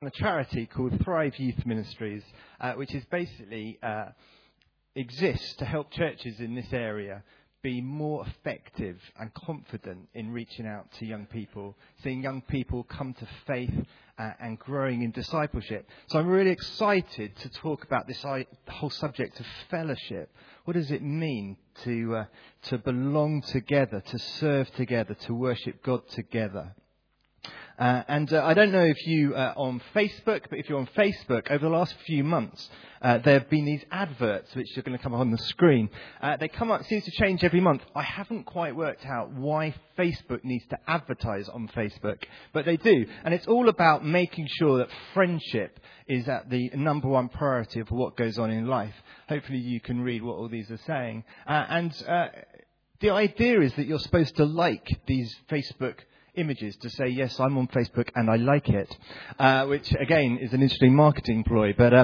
a charity called Thrive Youth Ministries, which is basically exists to help churches in this area be more effective and confident in reaching out to young people, seeing young people come to faith and growing in discipleship. So I'm really excited to talk about this whole subject of fellowship. What does it mean to belong together, to serve together, to worship God together? I don't know if you are on Facebook, but if you're on Facebook, over the last few months, there have been these adverts which are going to come up on the screen. They come up, it seems to change every month. I haven't quite worked out why Facebook needs to advertise on Facebook, but they do. And it's all about making sure that friendship is at the number one priority of what goes on in life. Hopefully you can read what all these are saying. The idea is that you're supposed to like these Facebook images to say, yes, I'm on Facebook and I like it, which again is an interesting marketing ploy. But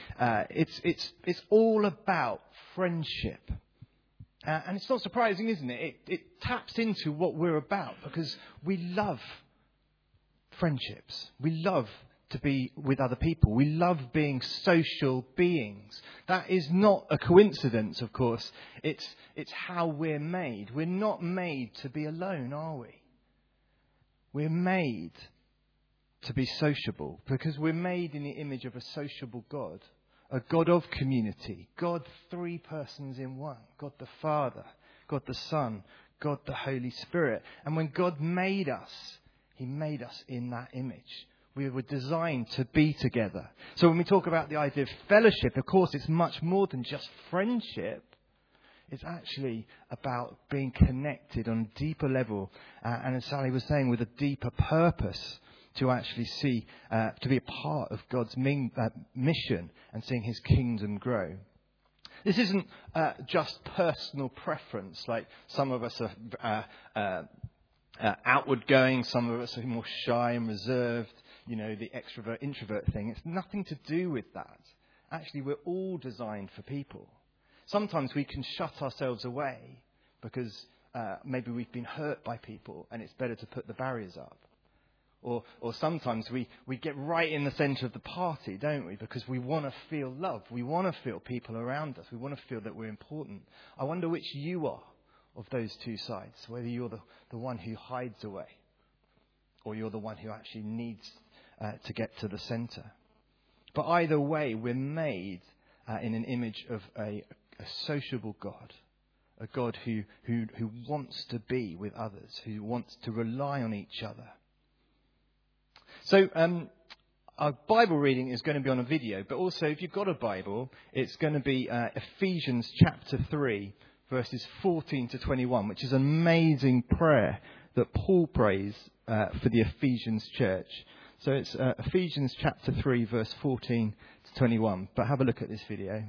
it's all about friendship, and it's not surprising, isn't it? It taps into what we're about because we love friendships. We love to be with other people. We love being social beings. That is not a coincidence, of course. It's how we're made. We're not made to be alone, are we? We're made to be sociable because we're made in the image of a sociable God, a God of community, God three persons in one, God the Father, God the Son, God the Holy Spirit. And when God made us, He made us in that image. We were designed to be together. So when we talk about the idea of fellowship, of course, it's much more than just friendship. It's actually about being connected on a deeper level, and as Sally was saying, with a deeper purpose to actually see, to be a part of God's mission and seeing His kingdom grow. This isn't just personal preference, like some of us are outward going, some of us are more shy and reserved, the extrovert-introvert thing. It's nothing to do with that. Actually, we're all designed for people. Sometimes we can shut ourselves away because maybe we've been hurt by people and it's better to put the barriers up. Or sometimes we get right in the centre of the party, don't we? Because we want to feel love. We want to feel people around us. We want to feel that we're important. I wonder which you are of those two sides, whether you're the one who hides away or you're the one who actually needs to get to the centre. But either way, we're made in an image of a sociable God, a God who wants to be with others, who wants to rely on each other. So our Bible reading is going to be on a video, but also if you've got a Bible, it's going to be Ephesians chapter 3, verses 14 to 21, which is an amazing prayer that Paul prays for the Ephesians church. So it's Ephesians chapter 3, verse 14 to 21. But have a look at this video.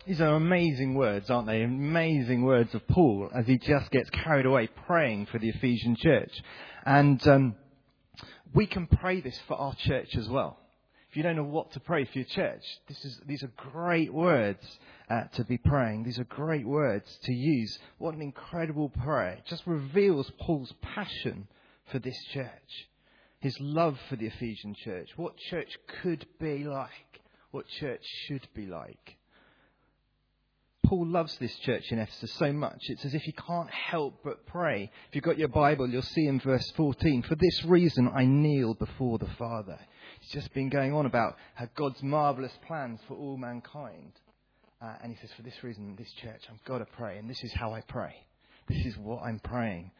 These are amazing words, aren't they? Amazing words of Paul as he just gets carried away praying for the Ephesian church. And we can pray this for our church as well. If you don't know what to pray for your church, these are great words to be praying. These are great words to use. What an incredible prayer. It just reveals Paul's passion for this church. His love for the Ephesian church. What church could be like. What church should be like. Paul loves this church in Ephesus so much, it's as if he can't help but pray. If you've got your Bible, you'll see in verse 14, "For this reason I kneel before the Father." He's just been going on about God's marvellous plans for all mankind. And he says, for this reason, this church, I've got to pray, and this is how I pray. This is what I'm praying.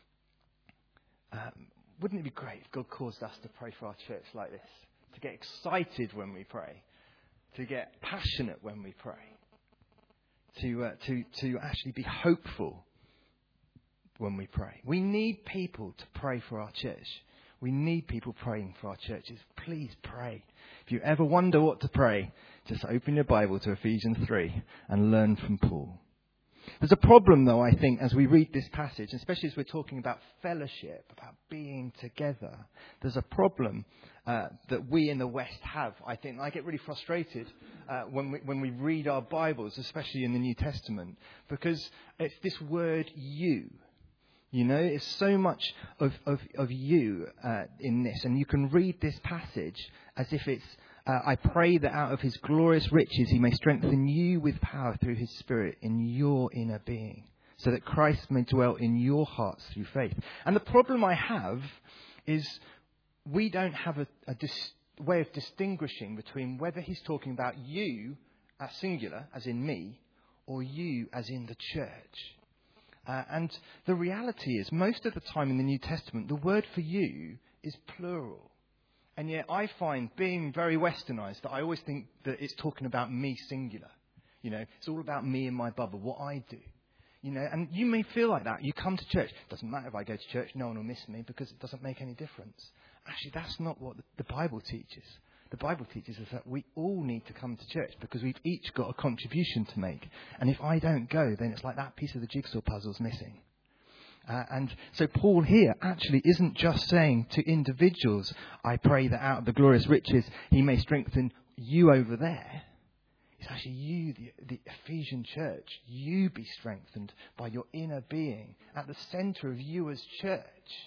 Wouldn't it be great if God caused us to pray for our church like this? To get excited when we pray. To get passionate when we pray. To actually be hopeful when we pray. We need people to pray for our church. We need people praying for our churches. Please pray. If you ever wonder what to pray, just open your Bible to Ephesians 3 and learn from Paul. There's a problem, though, I think, as we read this passage, especially as we're talking about fellowship, about being together. There's a problem that we in the West have, I think. I get really frustrated when we read our Bibles, especially in the New Testament, because it's this word "you." You know, it's so much of you in this. And you can read this passage as if it's, I pray that out of his glorious riches he may strengthen you with power through his Spirit in your inner being, so that Christ may dwell in your hearts through faith. And the problem I have is we don't have a way of distinguishing between whether he's talking about you as singular, as in me, or you as in the church. And the reality is, most of the time in the New Testament, the word for you is plural. And yet I find, being very westernized, that I always think that it's talking about me singular. You know, it's all about me and my bubble, what I do. You know, and you may feel like that. You come to church. It doesn't matter if I go to church, no one will miss me because it doesn't make any difference. Actually, that's not what the Bible teaches. The Bible teaches us that we all need to come to church because we've each got a contribution to make. And if I don't go, then it's like that piece of the jigsaw puzzle's missing. And so Paul here actually isn't just saying to individuals, I pray that out of the glorious riches he may strengthen you over there. It's actually you, the Ephesian church, you be strengthened by your inner being. At the centre of you as church,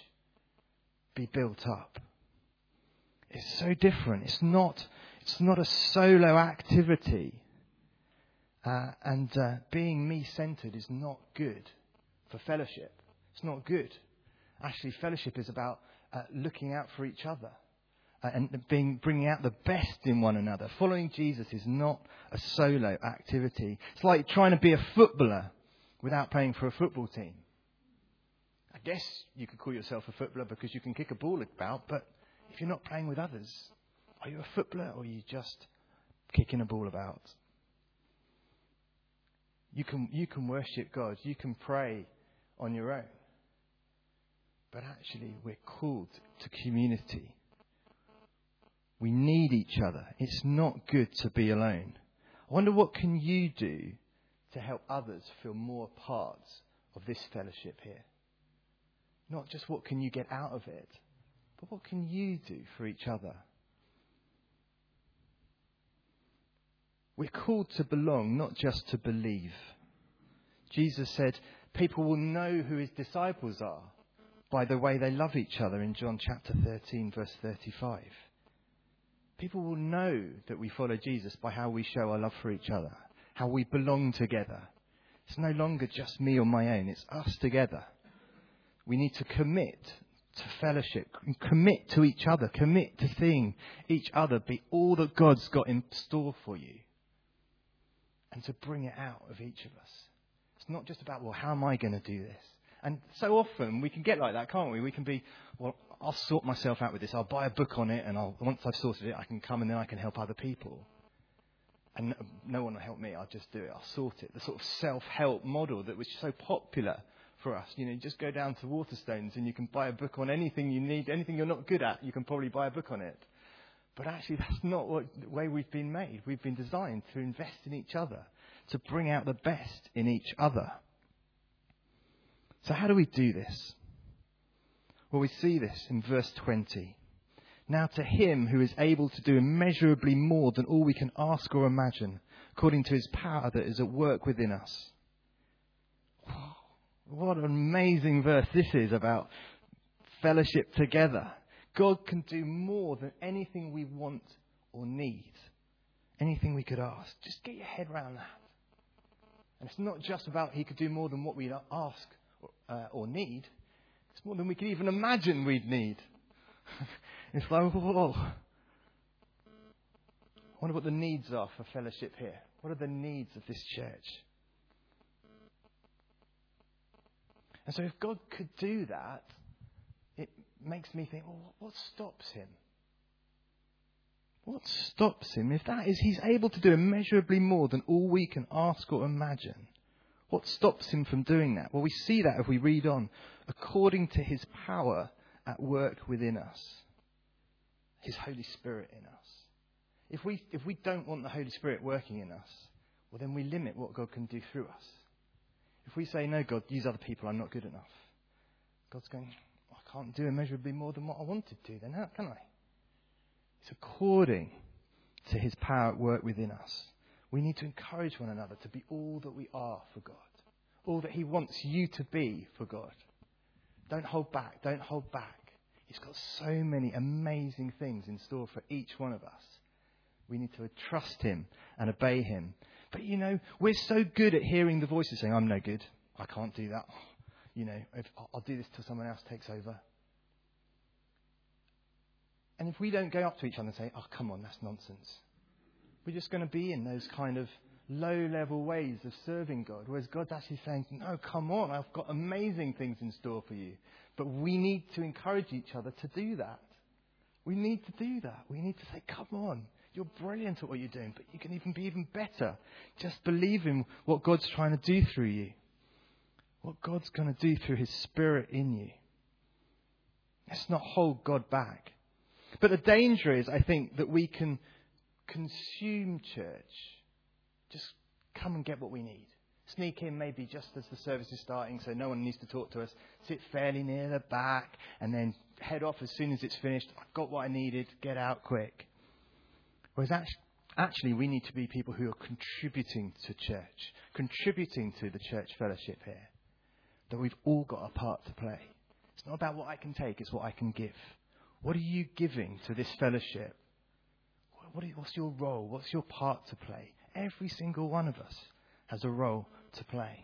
be built up. It's so different. It's not a solo activity. And being me-centred is not good for fellowship. It's not good. Actually, fellowship is about looking out for each other and bringing out the best in one another. Following Jesus is not a solo activity. It's like trying to be a footballer without playing for a football team. I guess you could call yourself a footballer because you can kick a ball about, but if you're not playing with others, are you a footballer or are you just kicking a ball about? You can worship God. You can pray on your own. But actually, we're called to community. We need each other. It's not good to be alone. I wonder, what can you do to help others feel more part of this fellowship here? Not just what can you get out of it, but what can you do for each other? We're called to belong, not just to believe. Jesus said people will know who his disciples are by the way they love each other in John chapter 13, verse 35. People will know that we follow Jesus by how we show our love for each other, how we belong together. It's no longer just me on my own, it's us together. We need to commit to fellowship, commit to each other, commit to seeing each other be all that God's got in store for you, and to bring it out of each of us. It's not just about, well, how am I going to do this? And so often we can get like that, can't we? We can be, well, I'll sort myself out with this. I'll buy a book on it, and once I've sorted it, I can come and then I can help other people. And no one will help me. I'll just do it. I'll sort it. The sort of self-help model that was so popular for us. You know, you just go down to Waterstones and you can buy a book on anything you need, anything you're not good at. You can probably buy a book on it. But actually, that's not the way we've been made. We've been designed to invest in each other, to bring out the best in each other. So how do we do this? Well, we see this in verse 20. Now to him who is able to do immeasurably more than all we can ask or imagine, according to his power that is at work within us. What an amazing verse this is about fellowship together. God can do more than anything we want or need. Anything we could ask. Just get your head around that. And it's not just about he could do more than what we ask or need. It's more than we could even imagine we'd need. It's like, whoa. I wonder what the needs are for fellowship here. What are the needs of this church? And so if God could do that, it makes me think, well, what stops him? What stops him? If that is, he's able to do immeasurably more than all we can ask or imagine. What stops him from doing that? Well, we see that if we read on. According to his power at work within us. His Holy Spirit in us. If we don't want the Holy Spirit working in us, well, then we limit what God can do through us. If we say, no, God, use other people, I'm not good enough. God's going, I can't do immeasurably more than what I wanted to, then how can I? It's according to his power at work within us. We need to encourage one another to be all that we are for God. All that he wants you to be for God. Don't hold back. Don't hold back. He's got so many amazing things in store for each one of us. We need to trust him and obey him. But, we're so good at hearing the voices saying, I'm no good. I can't do that. I'll do this till someone else takes over. And if we don't go up to each other and say, oh, come on, that's nonsense. We're just going to be in those kind of low-level ways of serving God. Whereas God's actually saying, no, come on, I've got amazing things in store for you. But we need to encourage each other to do that. We need to do that. We need to say, come on, you're brilliant at what you're doing, but you can even be even better. Just believe in what God's trying to do through you. What God's going to do through his Spirit in you. Let's not hold God back. But the danger is, I think, that we can consume church. Just come and get what we need. Sneak in maybe just as the service is starting, so no one needs to talk to us. Sit fairly near the back and then head off as soon as it's finished. I've got what I needed. Get out quick. Whereas actually we need to be people who are contributing to church, contributing to the church fellowship here. That we've all got a part to play. It's not about what I can take, it's what I can give. What are you giving to this fellowship? What's your role? What's your part to play? Every single one of us has a role to play.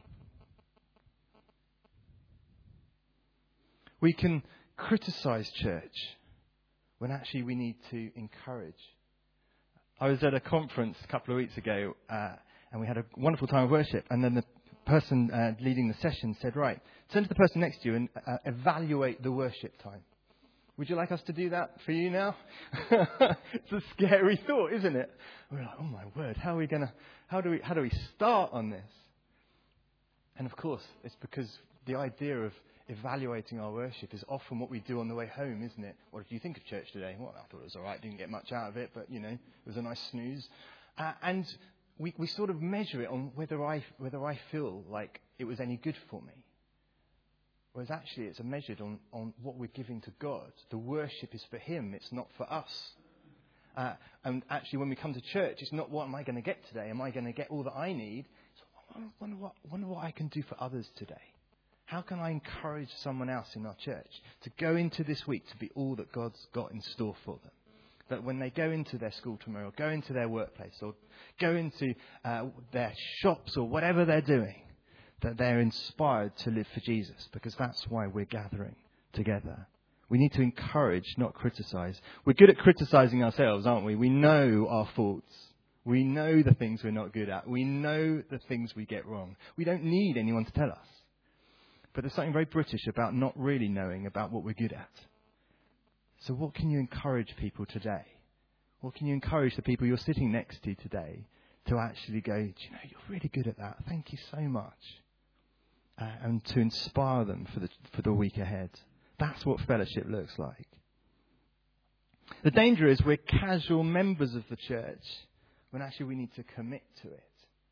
We can criticize church when actually we need to encourage. I was at a conference a couple of weeks ago and we had a wonderful time of worship, and then the person leading the session said, right, turn to the person next to you and evaluate the worship time. Would you like us to do that for you now? It's a scary thought, isn't it? We're like, oh my word, how do we start on this? And of course, it's because the idea of evaluating our worship is often what we do on the way home, isn't it? What did you think of church today? Well, I thought it was all right. Didn't get much out of it, but it was a nice snooze. And we sort of measure it on whether I feel like it was any good for me. Whereas actually it's measured on what we're giving to God. The worship is for him, it's not for us. And actually when we come to church, it's not what am I going to get today? Am I going to get all that I need? So I wonder what I can do for others today. How can I encourage someone else in our church to go into this week to be all that God's got in store for them? That when they go into their school tomorrow, or go into their workplace, or go into their shops, or whatever they're doing, that they're inspired to live for Jesus, because that's why we're gathering together. We need to encourage, not criticize. We're good at criticizing ourselves, aren't we? We know our faults. We know the things we're not good at. We know the things we get wrong. We don't need anyone to tell us. But there's something very British about not really knowing about what we're good at. So what can you encourage people today? What can you encourage the people you're sitting next to today to actually go, do you know, you're really good at that. Thank you so much. And to inspire them for the week ahead. That's what fellowship looks like. The danger is we're casual members of the church when actually we need to commit to it.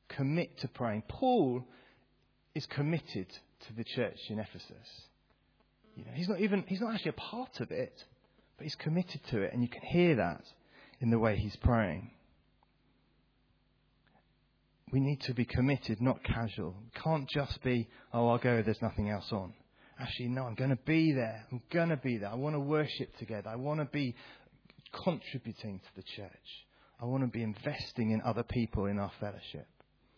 Commit to praying. Paul is committed to the church in Ephesus. He's not actually a part of it, but he's committed to it, and you can hear that in the way he's praying. We need to be committed, not casual. It can't just be, I'll go, there's nothing else on. Actually, no, I'm going to be there. I want to worship together. I want to be contributing to the church. I want to be investing in other people in our fellowship.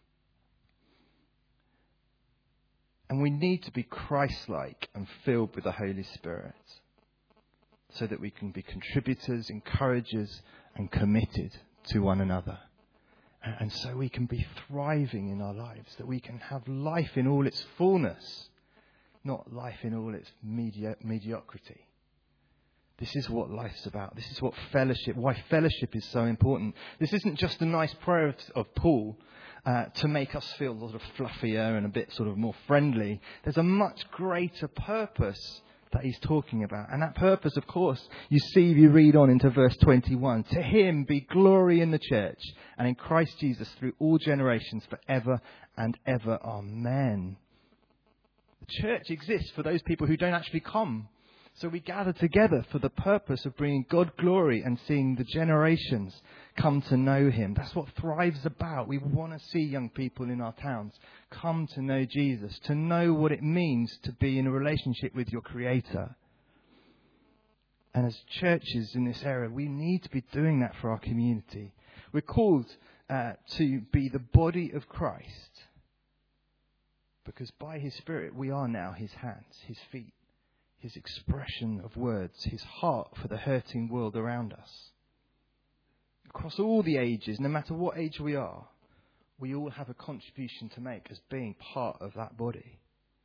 And we need to be Christ-like and filled with the Holy Spirit so that we can be contributors, encouragers, and committed to one another. And so we can be thriving in our lives, that we can have life in all its fullness, not life in all its mediocrity. This is what life's about. This is why fellowship is so important. This isn't just a nice prayer of Paul to make us feel sort of fluffier and a bit sort of more friendly. There's a much greater purpose that he's talking about. And that purpose, of course, you see if you read on into verse 21. To him be glory in the church and in Christ Jesus through all generations forever and ever. Amen. The church exists for those people who don't actually come. So we gather together for the purpose of bringing God glory and seeing the generations come to know him. That's what Thrive's about. We want to see young people in our towns come to know Jesus, to know what it means to be in a relationship with your Creator. And as churches in this area, we need to be doing that for our community. We're called to be the body of Christ, because by his Spirit we are now his hands, his feet, his expression of words, his heart for the hurting world around us. Across all the ages, no matter what age we are, we all have a contribution to make as being part of that body.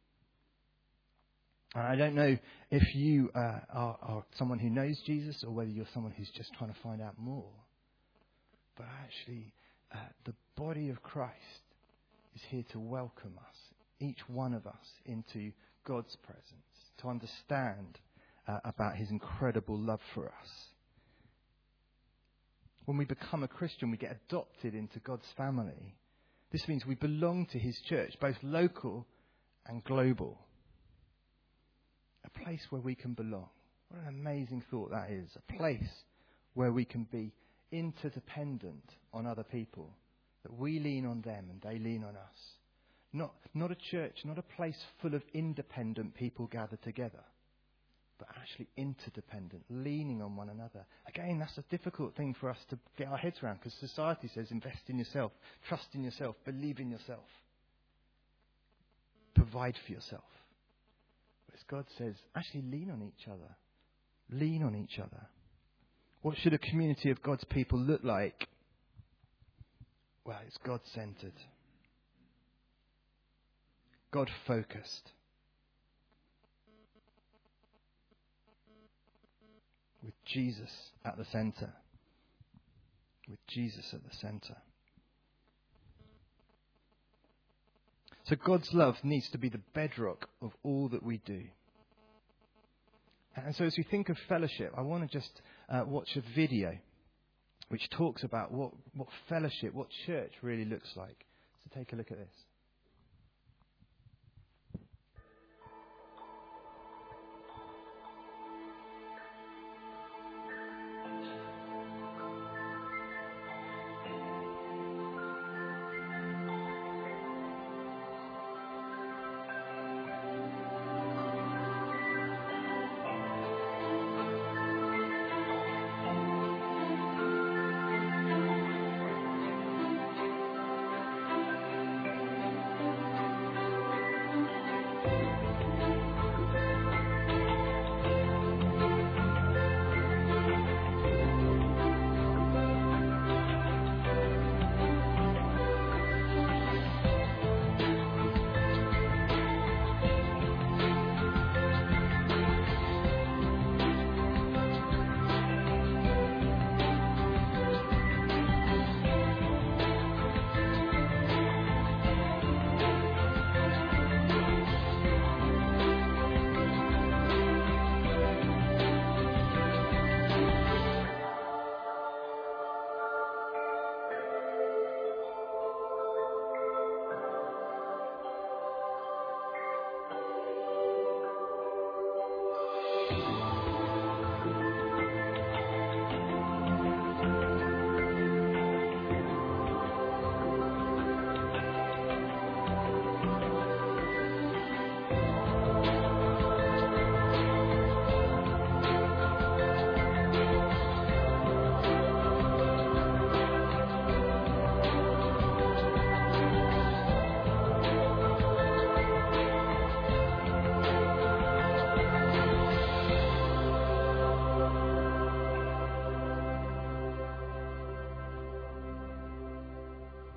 And I don't know if you are someone who knows Jesus or whether you're someone who's just trying to find out more. But actually, the body of Christ is here to welcome us, each one of us, into God's presence, to understand about his incredible love for us. When we become a Christian, we get adopted into God's family. This means we belong to his church, both local and global. A place where we can belong. What an amazing thought that is. A place where we can be interdependent on other people. That we lean on them and they lean on us. Not a church, not a place full of independent people gathered together, but actually interdependent, leaning on one another. Again, that's a difficult thing for us to get our heads around, because society says invest in yourself, trust in yourself, believe in yourself, provide for yourself. Whereas God says, actually lean on each other. Lean on each other. What should a community of God's people look like? Well, it's God-centered. God-focused. With Jesus at the centre. With Jesus at the centre. So God's love needs to be the bedrock of all that we do. And so as we think of fellowship, I want to just watch a video which talks about what fellowship, what church really looks like. So take a look at this.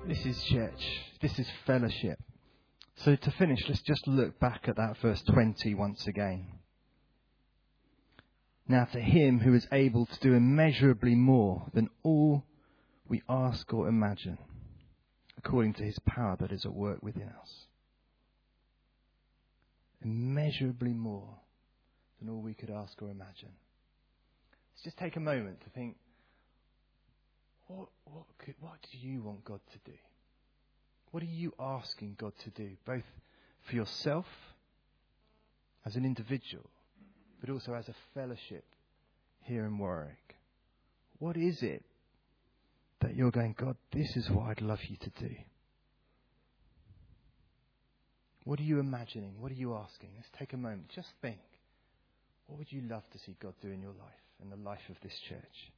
This is church. This is fellowship. So to finish, let's just look back at that verse 20 once again. Now to him who is able to do immeasurably more than all we ask or imagine, according to his power that is at work within us. Immeasurably more than all we could ask or imagine. Let's just take a moment to think, what do you want God to do? What are you asking God to do, both for yourself as an individual, but also as a fellowship here in Warwick? What is it that you're going, God, this is what I'd love you to do? What are you imagining? What are you asking? Let's take a moment. Just think. What would you love to see God do in your life and the life of this church?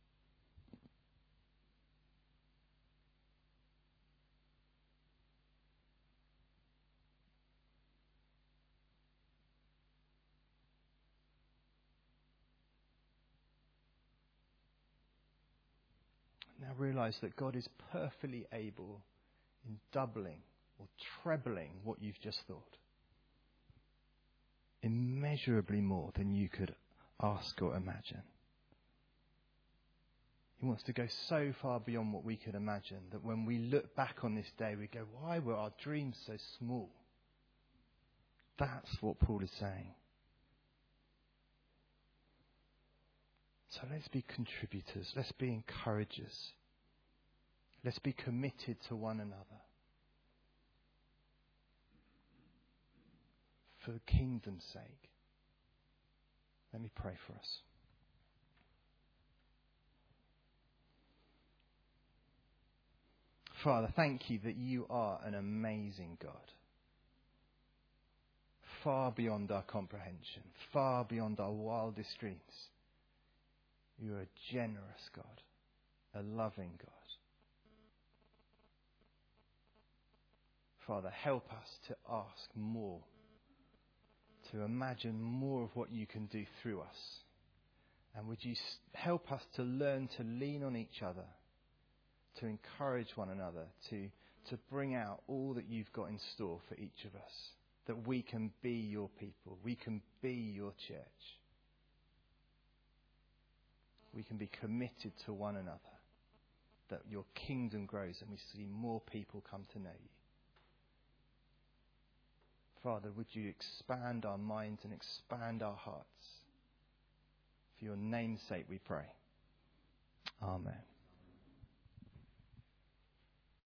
Now realise that God is perfectly able in doubling or trebling what you've just thought. Immeasurably more than you could ask or imagine. He wants to go so far beyond what we could imagine that when we look back on this day, we go, why were our dreams so small? That's what Paul is saying. So let's be contributors. Let's be encouragers. Let's be committed to one another. For the kingdom's sake. Let me pray for us. Father, thank you that you are an amazing God. Far beyond our comprehension. Far beyond our wildest dreams. You are a generous God. A loving God. Father, help us to ask more. To imagine more of what you can do through us. And would you help us to learn to lean on each other. To encourage one another. To bring out all that you've got in store for each of us. That we can be your people. We can be your church. We can be committed to one another. That your kingdom grows and we see more people come to know you. Father, would you expand our minds and expand our hearts? For your name's sake we pray. Amen.